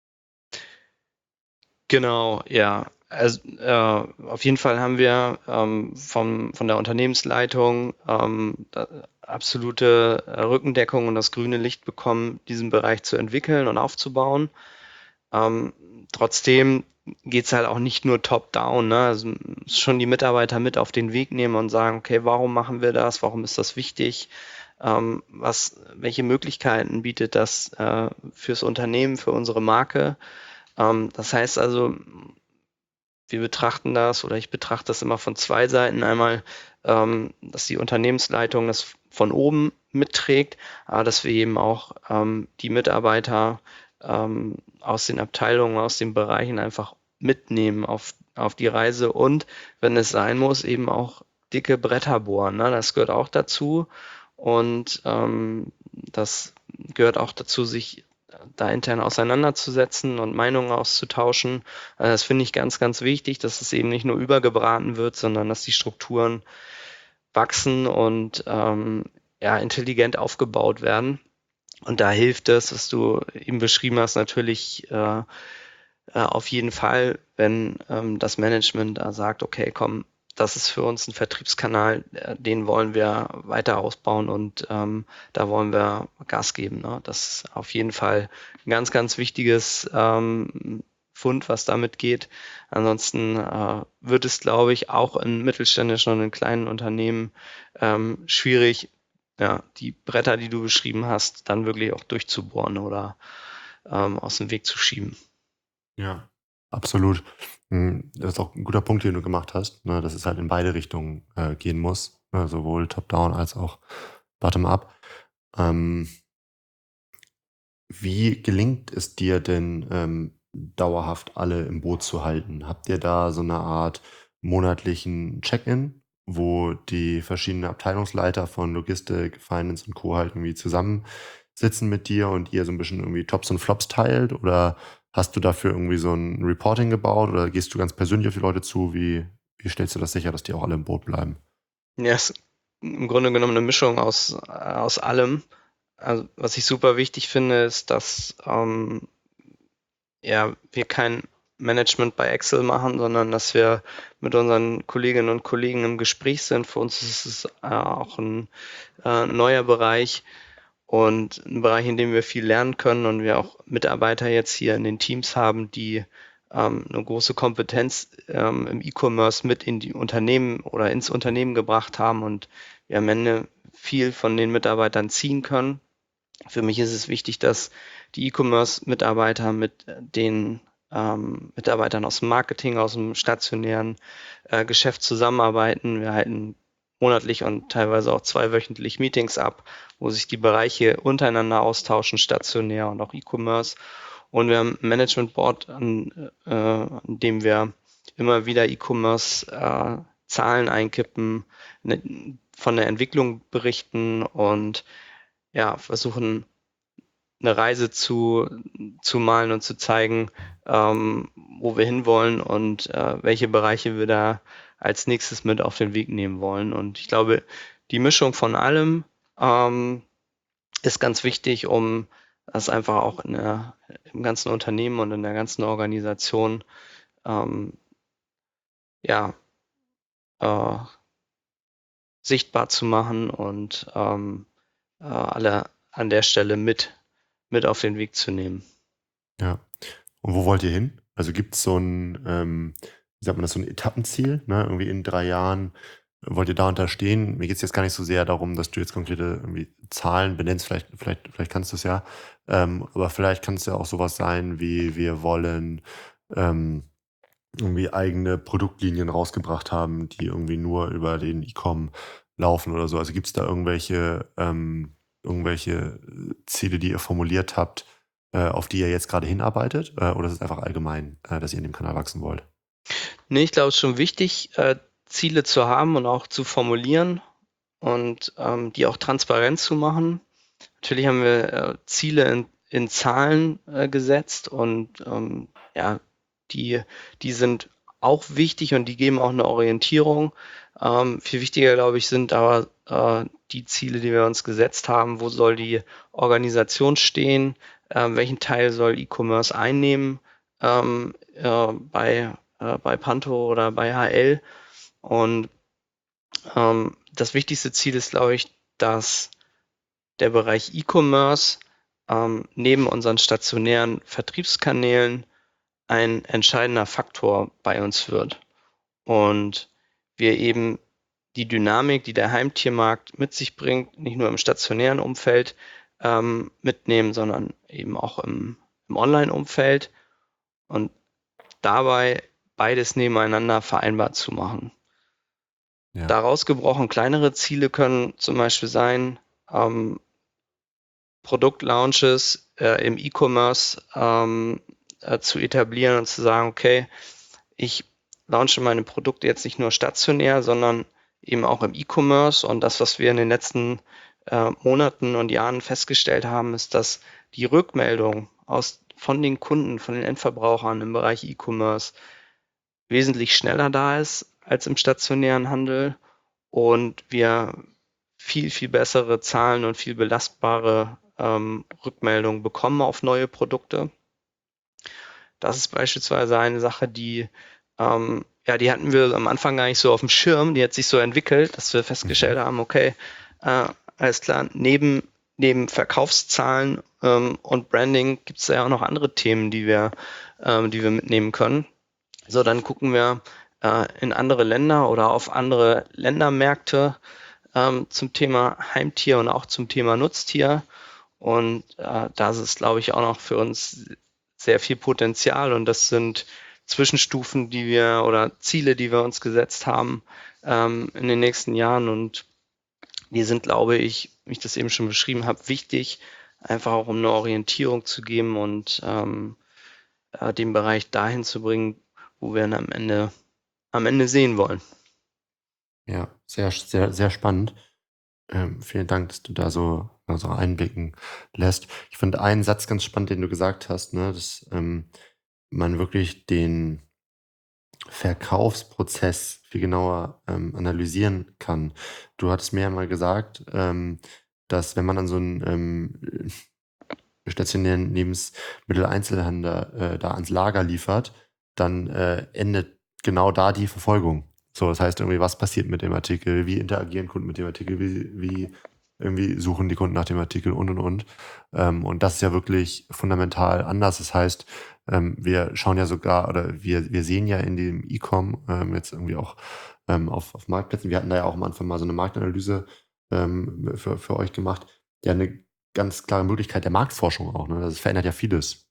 Genau, ja. Also äh, auf jeden Fall haben wir ähm, vom, von der Unternehmensleitung ähm, da, absolute äh, Rückendeckung und das grüne Licht bekommen, diesen Bereich zu entwickeln und aufzubauen. Ähm, trotzdem geht's halt auch nicht nur top-down, ne? Also schon die Mitarbeiter mit auf den Weg nehmen und sagen, okay, warum machen wir das? Warum ist das wichtig? Ähm, was, welche Möglichkeiten bietet das äh, fürs Unternehmen, für unsere Marke? Ähm, das heißt also, wir betrachten das oder ich betrachte das immer von zwei Seiten. Einmal, ähm, dass die Unternehmensleitung das von oben mitträgt, aber dass wir eben auch ähm, die Mitarbeiter ähm, aus den Abteilungen, aus den Bereichen einfach mitnehmen auf, auf die Reise und, wenn es sein muss, eben auch dicke Bretter bohren. Ne? Das gehört auch dazu und ähm, das gehört auch dazu, sich da intern auseinanderzusetzen und Meinungen auszutauschen. Also das finde ich ganz, ganz wichtig, dass es eben nicht nur übergebraten wird, sondern dass die Strukturen wachsen und ähm, ja, intelligent aufgebaut werden. Und da hilft es, was du eben beschrieben hast, natürlich äh, äh, auf jeden Fall, wenn ähm, das Management da sagt, okay, komm, das ist für uns ein Vertriebskanal, äh, den wollen wir weiter ausbauen und ähm, da wollen wir Gas geben. Ne? Das ist auf jeden Fall ein ganz, ganz wichtiges ähm, Fund, was damit geht. Ansonsten äh, wird es, glaube ich, auch in mittelständischen und in kleinen Unternehmen ähm, schwierig, ja, die Bretter, die du beschrieben hast, dann wirklich auch durchzubohren oder ähm, aus dem Weg zu schieben. Ja, absolut. Hm, das ist auch ein guter Punkt, den du gemacht hast, ne, dass es halt in beide Richtungen, äh, gehen muss, ne, sowohl top-down als auch bottom-up. Ähm, wie gelingt es dir denn, ähm, dauerhaft alle im Boot zu halten? Habt ihr da so eine Art monatlichen Check-in, wo die verschiedenen Abteilungsleiter von Logistik, Finance und Co. halt irgendwie zusammensitzen mit dir und ihr so ein bisschen irgendwie Tops und Flops teilt? Oder hast du dafür irgendwie so ein Reporting gebaut oder gehst du ganz persönlich auf die Leute zu? Wie wie stellst du das sicher, dass die auch alle im Boot bleiben? Ja, es ist im Grunde genommen eine Mischung aus, aus allem. Also, was ich super wichtig finde, ist, dass ähm, ja, wir kein Management bei Excel machen, sondern dass wir mit unseren Kolleginnen und Kollegen im Gespräch sind. Für uns ist es äh, auch ein äh, neuer Bereich und ein Bereich, in dem wir viel lernen können und wir auch Mitarbeiter jetzt hier in den Teams haben, die ähm, eine große Kompetenz ähm, im E-Commerce mit in die Unternehmen oder ins Unternehmen gebracht haben und wir am Ende viel von den Mitarbeitern ziehen können. Für mich ist es wichtig, dass die E-Commerce-Mitarbeiter mit den ähm, Mitarbeitern aus dem Marketing, aus dem stationären äh, Geschäft zusammenarbeiten. Wir halten monatlich und teilweise auch zweiwöchentlich Meetings ab, wo sich die Bereiche untereinander austauschen, stationär und auch E-Commerce. Und wir haben ein Management Board, an, äh, an dem wir immer wieder E-Commerce-Zahlen äh, einkippen, ne, von der Entwicklung berichten und ja, versuchen eine Reise zu, zu malen und zu zeigen, ähm, wo wir hinwollen und äh, welche Bereiche wir da als nächstes mit auf den Weg nehmen wollen. Und ich glaube, die Mischung von allem ähm, ist ganz wichtig, um das einfach auch in der, im ganzen Unternehmen und in der ganzen Organisation ähm, ja, äh, sichtbar zu machen und ähm, äh, alle an der Stelle mit, mit auf den Weg zu nehmen. Ja. Und wo wollt ihr hin? Also gibt es so ein, ähm, wie sagt man das, so ein Etappenziel, ne? Irgendwie in drei Jahren wollt ihr da unterstehen? Mir geht es jetzt gar nicht so sehr darum, dass du jetzt konkrete irgendwie Zahlen benennst, vielleicht, vielleicht, vielleicht kannst du es ja, ähm, aber vielleicht kann es ja auch sowas sein, wie wir wollen ähm, irgendwie eigene Produktlinien rausgebracht haben, die irgendwie nur über den E-Com laufen oder so. Also gibt es da irgendwelche, ähm, irgendwelche Ziele, die ihr formuliert habt, äh, auf die ihr jetzt gerade hinarbeitet? Äh, oder ist es einfach allgemein, äh, dass ihr in dem Kanal wachsen wollt? Nee, ich glaube, es ist schon wichtig, äh, Ziele zu haben und auch zu formulieren und ähm, die auch transparent zu machen. Natürlich haben wir äh, Ziele in, in Zahlen äh, gesetzt und ähm, ja, die, die sind auch wichtig und die geben auch eine Orientierung. Ähm, viel wichtiger, glaube ich, sind aber äh, die Ziele, die wir uns gesetzt haben. Wo soll die Organisation stehen? Äh, welchen Teil soll E-Commerce einnehmen ähm, äh, bei, äh, bei Panto oder bei H L? Und ähm, das wichtigste Ziel ist, glaube ich, dass der Bereich E-Commerce ähm, neben unseren stationären Vertriebskanälen ein entscheidender Faktor bei uns wird und wir eben die Dynamik, die der Heimtiermarkt mit sich bringt, nicht nur im stationären Umfeld ähm, mitnehmen, sondern eben auch im, im Online-Umfeld und dabei beides nebeneinander vereinbar zu machen. Ja. Daraus gebrochen kleinere Ziele können zum Beispiel sein, ähm, Produktlaunches äh, im E-Commerce ähm, äh, zu etablieren und zu sagen, okay, ich launche meine Produkte jetzt nicht nur stationär, sondern eben auch im E-Commerce. Und das, was wir in den letzten äh, Monaten und Jahren festgestellt haben, ist, dass die Rückmeldung aus, von den Kunden, von den Endverbrauchern im Bereich E-Commerce wesentlich schneller da ist als im stationären Handel und wir viel, viel bessere Zahlen und viel belastbare ähm, Rückmeldungen bekommen auf neue Produkte. Das ist beispielsweise eine Sache, die, ähm, ja, die hatten wir am Anfang gar nicht so auf dem Schirm, die hat sich so entwickelt, dass wir festgestellt Mhm. haben, okay, äh, alles klar, neben, neben Verkaufszahlen ähm, und Branding gibt es ja auch noch andere Themen, die wir, ähm, die wir mitnehmen können. So, dann gucken wir äh, in andere Länder oder auf andere Ländermärkte ähm, zum Thema Heimtier und auch zum Thema Nutztier. Und äh, da ist es, glaube ich, auch noch für uns sehr viel Potenzial. Und das sind Zwischenstufen, die wir oder Ziele, die wir uns gesetzt haben ähm, in den nächsten Jahren. Und die sind, glaube ich, wie ich das eben schon beschrieben habe, wichtig, einfach auch um eine Orientierung zu geben und ähm, äh, den Bereich dahin zu bringen, wo wir ihn am Ende, am Ende sehen wollen. Ja, sehr, sehr, sehr spannend. Ähm, vielen Dank, dass du da so, so einblicken lässt. Ich finde einen Satz ganz spannend, den du gesagt hast, ne, dass ähm, man wirklich den Verkaufsprozess viel genauer ähm, analysieren kann. Du hattest mir ja mal gesagt, ähm, dass wenn man an so einen ähm, stationären Lebensmitteleinzelhändler äh, da ans Lager liefert, dann äh, endet genau da die Verfolgung. So, das heißt irgendwie, was passiert mit dem Artikel, wie interagieren Kunden mit dem Artikel, wie, wie irgendwie suchen die Kunden nach dem Artikel und, und, und. Ähm, und das ist ja wirklich fundamental anders. Das heißt, ähm, wir schauen ja sogar, oder wir, wir sehen ja in dem E-Com ähm, jetzt irgendwie auch ähm, auf, auf Marktplätzen, wir hatten da ja auch am Anfang mal so eine Marktanalyse ähm, für, für euch gemacht, ja eine ganz klare Möglichkeit der Marktforschung auch. Ne? Das verändert ja vieles.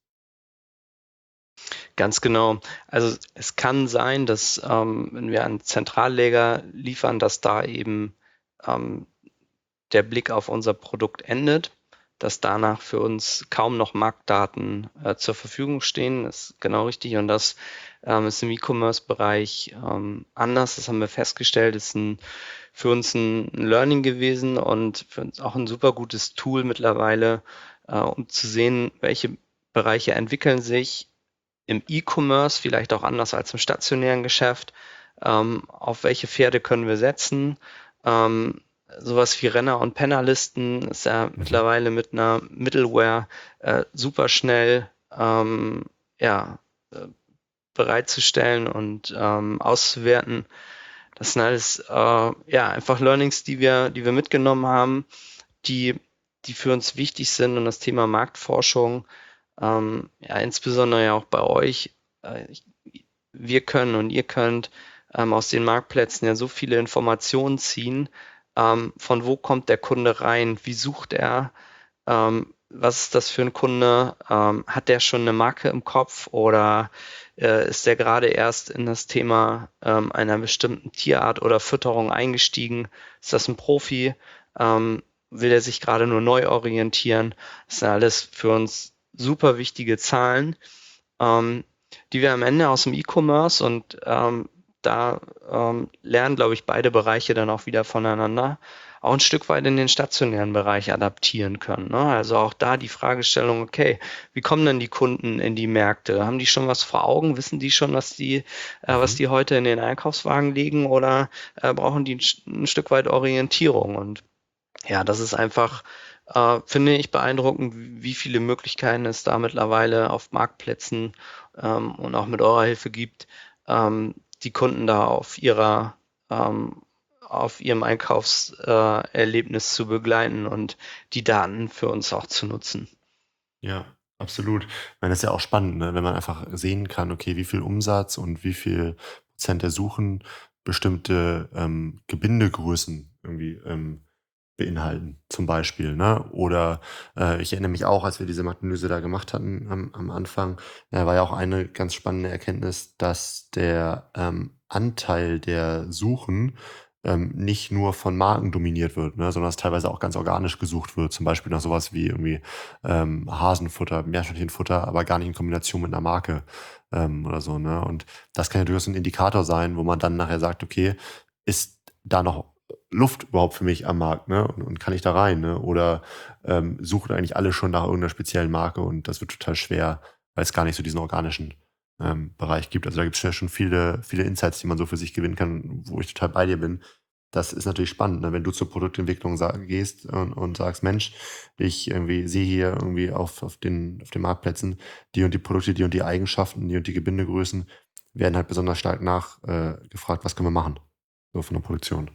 Ganz genau. Also es kann sein, dass ähm, wenn wir einen Zentralleger liefern, dass da eben ähm, der Blick auf unser Produkt endet, dass danach für uns kaum noch Marktdaten äh, zur Verfügung stehen. Das ist genau richtig. Und das ähm, ist im E-Commerce-Bereich ähm, anders. Das haben wir festgestellt. Das ist ein, für uns ein Learning gewesen und für uns auch ein super gutes Tool mittlerweile, äh, um zu sehen, welche Bereiche entwickeln sich im E-Commerce, vielleicht auch anders als im stationären Geschäft. Ähm, auf welche Pferde können wir setzen? Ähm, sowas wie Renner- und Pennerlisten ist ja Mhm. mittlerweile mit einer Middleware äh, super schnell ähm, ja, äh, bereitzustellen und ähm, auszuwerten. Das sind alles äh, ja einfach Learnings, die wir, die wir mitgenommen haben, die, die für uns wichtig sind und das Thema Marktforschung, ähm, ja, insbesondere ja auch bei euch. Äh, ich, wir können und ihr könnt ähm, aus den Marktplätzen ja so viele Informationen ziehen. Ähm, von wo kommt der Kunde rein? Wie sucht er? Ähm, was ist das für ein Kunde? Ähm, hat der schon eine Marke im Kopf oder äh, ist der gerade erst in das Thema ähm, einer bestimmten Tierart oder Fütterung eingestiegen? Ist das ein Profi? Ähm, will er sich gerade nur neu orientieren? Das sind alles für uns super wichtige Zahlen, ähm, die wir am Ende aus dem E-Commerce und ähm, da ähm, lernen, glaube ich, beide Bereiche dann auch wieder voneinander, auch ein Stück weit in den stationären Bereich adaptieren können. Ne? Also auch da die Fragestellung, okay, wie kommen denn die Kunden in die Märkte? Haben die schon was vor Augen? Wissen die schon, was die, äh, was Mhm. die heute in den Einkaufswagen legen oder äh, brauchen die ein, ein Stück weit Orientierung? Und ja, das ist einfach, äh, finde ich, beeindruckend, wie viele Möglichkeiten es da mittlerweile auf Marktplätzen ähm, und auch mit eurer Hilfe gibt, ähm, die Kunden da auf ihrer, ähm, auf ihrem Einkaufserlebnis äh, Erlebnis zu begleiten und die Daten für uns auch zu nutzen. Ja, absolut. Ich meine, das ist ja auch spannend, ne? Wenn man einfach sehen kann, okay, wie viel Umsatz und wie viel Prozent der Suchen bestimmte ähm, Gebindegrößen irgendwie ähm, beinhalten, zum Beispiel. Ne? Oder äh, ich erinnere mich auch, als wir diese Marktanalyse da gemacht hatten am, am Anfang, äh, war ja auch eine ganz spannende Erkenntnis, dass der ähm, Anteil der Suchen ähm, nicht nur von Marken dominiert wird, ne, sondern dass teilweise auch ganz organisch gesucht wird. Zum Beispiel nach sowas wie irgendwie ähm, Hasenfutter, Meerschweinchenfutter, aber gar nicht in Kombination mit einer Marke ähm, oder so. Ne? Und das kann ja durchaus ein Indikator sein, wo man dann nachher sagt, okay, ist da noch Luft überhaupt für mich am Markt, ne? Und, und kann ich da rein, ne? Oder ähm, suchen eigentlich alle schon nach irgendeiner speziellen Marke und das wird total schwer, weil es gar nicht so diesen organischen ähm, Bereich gibt. Also da gibt es ja schon viele, viele Insights, die man so für sich gewinnen kann, wo ich total bei dir bin. Das ist natürlich spannend, ne? Wenn du zur Produktentwicklung sa- gehst und, und sagst, Mensch, ich irgendwie sehe hier irgendwie auf, auf, den, auf den Marktplätzen die und die Produkte, die und die Eigenschaften, die und die Gebindegrößen werden halt besonders stark nachgefragt, äh, gefragt, was können wir machen, so von der Produktion.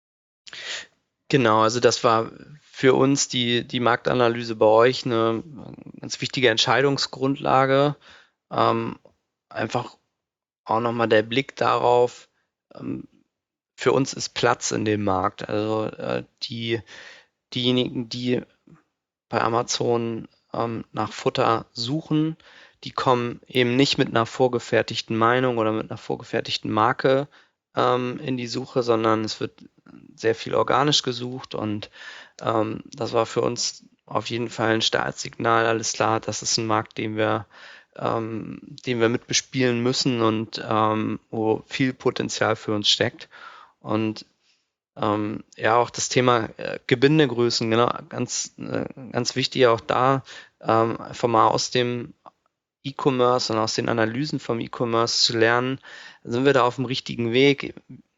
Genau, also das war für uns die, die Marktanalyse bei euch eine ganz wichtige Entscheidungsgrundlage. Ähm, einfach auch nochmal der Blick darauf, ähm, für uns ist Platz in dem Markt. Also äh, die, diejenigen, die bei Amazon ähm, nach Futter suchen, die kommen eben nicht mit einer vorgefertigten Meinung oder mit einer vorgefertigten Marke ähm, in die Suche, sondern es wird sehr viel organisch gesucht und ähm, das war für uns auf jeden Fall ein Startsignal, alles klar, das ist ein Markt, den wir ähm, den wir mit bespielen müssen und ähm, wo viel Potenzial für uns steckt. Und ähm, ja, auch das Thema äh, Gebindegrößen, genau, ganz, äh, ganz wichtig auch da, ähm, einfach mal aus dem E-Commerce und aus den Analysen vom E-Commerce zu lernen, sind wir da auf dem richtigen Weg.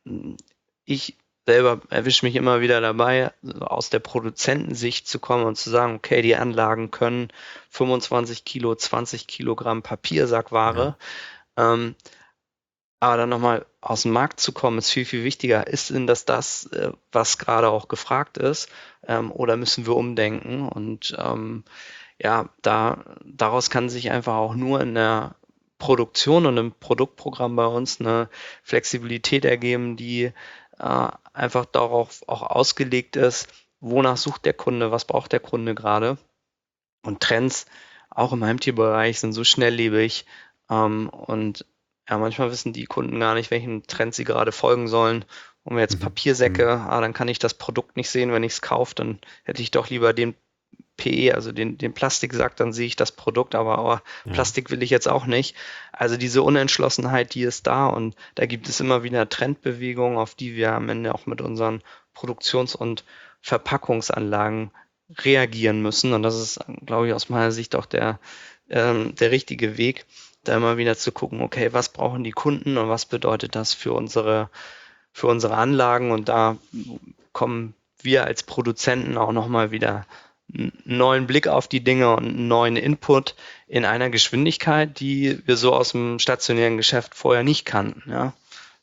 Ich selber erwische mich immer wieder dabei, so aus der Produzentensicht zu kommen und zu sagen, okay, die Anlagen können fünfundzwanzig Kilo, zwanzig Kilogramm Ja. Papiersackware. Ähm, Aber dann nochmal aus dem Markt zu kommen, ist viel, viel wichtiger. Ist denn das das, äh, was gerade auch gefragt ist? Ähm, oder müssen wir umdenken? Und ähm, ja, da, daraus kann sich einfach auch nur in der Produktion und im Produktprogramm bei uns eine Flexibilität ergeben, die äh, einfach darauf auch ausgelegt ist, wonach sucht der Kunde, was braucht der Kunde gerade. Und Trends, auch im Heimtierbereich, sind so schnelllebig ähm, und ja, manchmal wissen die Kunden gar nicht, welchen Trend sie gerade folgen sollen. Und jetzt Mhm. Papiersäcke, Mhm. ah, dann kann ich das Produkt nicht sehen, wenn ich es kaufe, dann hätte ich doch lieber den P E, also den, den Plastiksack, dann sehe ich das Produkt, aber oh, Ja. Plastik will ich jetzt auch nicht. Also diese Unentschlossenheit, die ist da und da gibt es immer wieder Trendbewegungen, auf die wir am Ende auch mit unseren Produktions- und Verpackungsanlagen reagieren müssen. Und das ist, glaube ich, aus meiner Sicht auch der, ähm, der richtige Weg, da immer wieder zu gucken, okay, was brauchen die Kunden und was bedeutet das für unsere, für unsere Anlagen? Und da kommen wir als Produzenten auch nochmal wieder einen neuen Blick auf die Dinge und einen neuen Input in einer Geschwindigkeit, die wir so aus dem stationären Geschäft vorher nicht kannten. Ja.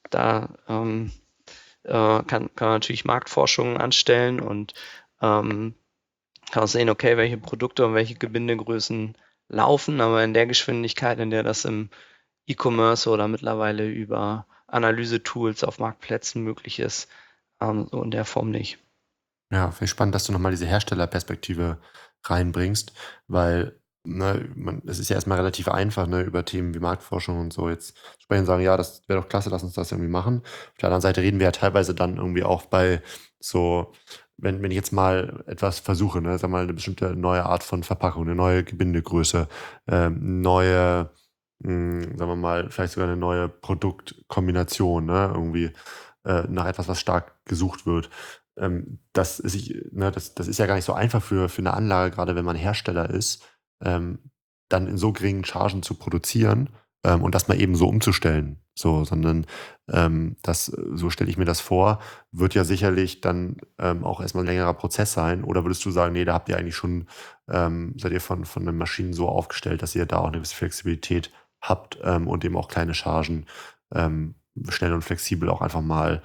Da ähm, äh, kann, kann man natürlich Marktforschungen anstellen und ähm, kann auch sehen, okay, welche Produkte und welche Gebindegrößen laufen, aber in der Geschwindigkeit, in der das im E-Commerce oder mittlerweile über Analyse-Tools auf Marktplätzen möglich ist, ähm, so in der Form nicht. Ja, finde ich spannend, dass du nochmal diese Herstellerperspektive reinbringst, weil, ne, man, es ist ja erstmal relativ einfach, ne, über Themen wie Marktforschung und so jetzt zu sprechen und sagen, ja, das wäre doch klasse, lass uns das irgendwie machen. Auf der anderen Seite reden wir ja teilweise dann irgendwie auch bei so, wenn, wenn ich jetzt mal etwas versuche, ne, sag mal, eine bestimmte neue Art von Verpackung, eine neue Gebindegröße, ähm, neue, mh, sagen wir mal, vielleicht sogar eine neue Produktkombination, ne, irgendwie äh, nach etwas, was stark gesucht wird. Ähm, das ist ich ne, das das ist ja gar nicht so einfach für für 'ne Anlage, grade wenn man Hersteller ist, ähm, dann in so geringen Chargen zu produzieren, ähm, und das mal eben so umzustellen, so, sondern, ähm, das so stelle ich mir das vor, wird ja sicherlich dann, ähm, auch erst mal 'n längerer Prozess sein. Oder würdest du sagen: „Ne, da habt ihr eigentlich schon ähm, seid ihr von von den Maschinen so aufgestellt, dass ihr da auch 'ne gewisse Flexibilität habt, ähm, und eben auch kleine Chargen, ähm, schnell und flexibel auch einfach mal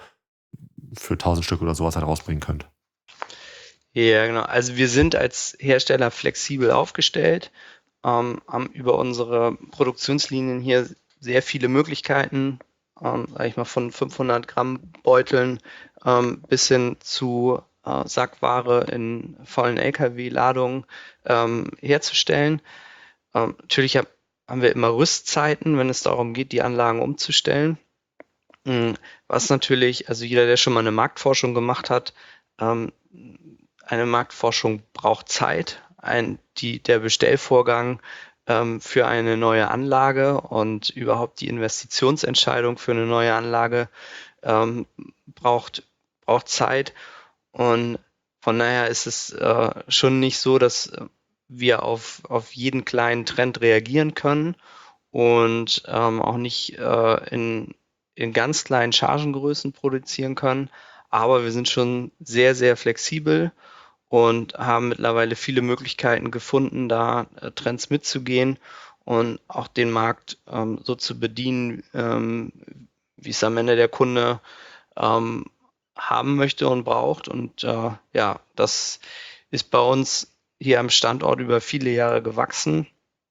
für tausend Stück oder sowas halt rausbringen könnt?“ Ja, genau. Also wir sind als Hersteller flexibel aufgestellt, ähm, haben über unsere Produktionslinien hier sehr viele Möglichkeiten, ähm, sag ich mal, von fünfhundert Gramm Beuteln ähm, bis hin zu äh, Sackware in vollen L K W-Ladungen ähm, herzustellen. Ähm, natürlich hab, haben wir immer Rüstzeiten, wenn es darum geht, die Anlagen umzustellen. Mm, Was natürlich, also jeder, der schon mal eine Marktforschung gemacht hat, ähm, eine Marktforschung braucht Zeit. Ein, die, der Bestellvorgang ähm, für eine neue Anlage und überhaupt die Investitionsentscheidung für eine neue Anlage ähm, braucht, braucht Zeit. Und von daher ist es äh, schon nicht so, dass wir auf, auf jeden kleinen Trend reagieren können und ähm, auch nicht äh, in, in ganz kleinen Chargengrößen produzieren können. Aber wir sind schon sehr, sehr flexibel und haben mittlerweile viele Möglichkeiten gefunden, da äh, Trends mitzugehen und auch den Markt ähm, so zu bedienen, ähm, wie es am Ende der Kunde ähm, haben möchte und braucht. Und äh, ja, das ist bei uns hier am Standort über viele Jahre gewachsen.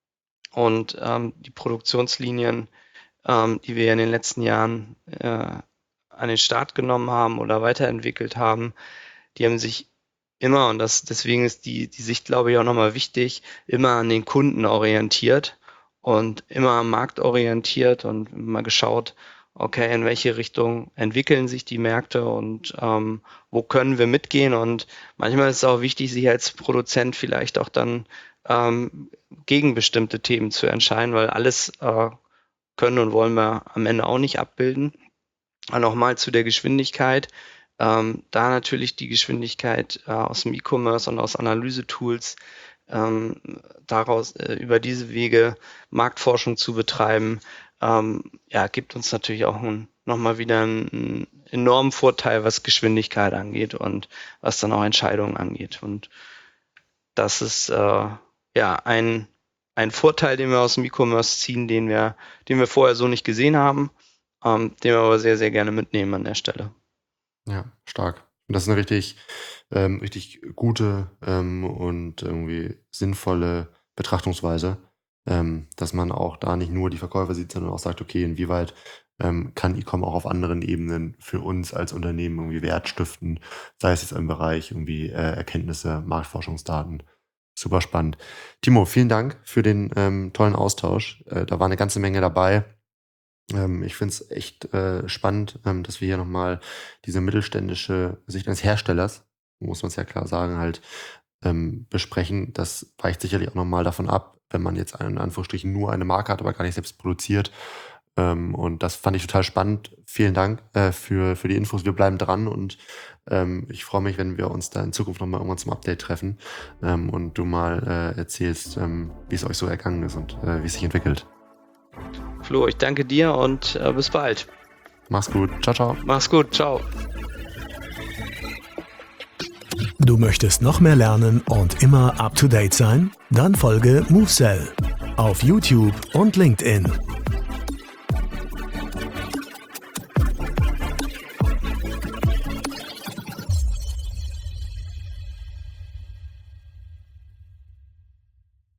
Und ähm, die Produktionslinien, ähm, die wir in den letzten Jahren äh, an den Start genommen haben oder weiterentwickelt haben, die haben sich immer, und das deswegen ist die, die Sicht, glaube ich, auch nochmal wichtig, immer an den Kunden orientiert und immer am Markt orientiert und immer geschaut, okay, in welche Richtung entwickeln sich die Märkte und ähm, wo können wir mitgehen. Und manchmal ist es auch wichtig, sich als Produzent vielleicht auch dann ähm, gegen bestimmte Themen zu entscheiden, weil alles äh, können und wollen wir am Ende auch nicht abbilden. Und nochmal zu der Geschwindigkeit. Ähm, da natürlich die Geschwindigkeit äh, aus dem E-Commerce und aus Analysetools ähm, daraus äh, über diese Wege Marktforschung zu betreiben, ähm, ja, gibt uns natürlich auch ein, nochmal wieder einen, einen enormen Vorteil, was Geschwindigkeit angeht und was dann auch Entscheidungen angeht. Und das ist äh, ja ein, ein Vorteil, den wir aus dem E-Commerce ziehen, den wir, den wir vorher so nicht gesehen haben. ähm, den wir aber sehr, sehr gerne mitnehmen an der Stelle. Ja, stark. Und das ist eine richtig, ähm, richtig gute ähm, und irgendwie sinnvolle Betrachtungsweise, ähm, dass man auch da nicht nur die Verkäufer sieht, sondern auch sagt, okay, inwieweit ähm, kann E-Com auch auf anderen Ebenen für uns als Unternehmen irgendwie Wert stiften, sei es jetzt im Bereich irgendwie äh, Erkenntnisse, Marktforschungsdaten. Super spannend. Timo, vielen Dank für den ähm, tollen Austausch. Äh, da war eine ganze Menge dabei. Ähm, ich finde es echt äh, spannend, ähm, dass wir hier nochmal diese mittelständische Sicht eines Herstellers, muss man es ja klar sagen, halt ähm, besprechen. Das weicht sicherlich auch nochmal davon ab, wenn man jetzt in Anführungsstrichen nur eine Marke hat, aber gar nicht selbst produziert. Ähm, und das fand ich total spannend. Vielen Dank äh, für, für die Infos. Wir bleiben dran und ähm, ich freue mich, wenn wir uns da in Zukunft nochmal irgendwann zum Update treffen ähm, und du mal äh, erzählst, ähm, wie es euch so ergangen ist und äh, wie es sich entwickelt. Flo, ich danke dir und äh, bis bald. Mach's gut. Ciao, ciao. Mach's gut. Ciao. Du möchtest noch mehr lernen und immer up to date sein? Dann folge MoveSell auf YouTube und LinkedIn.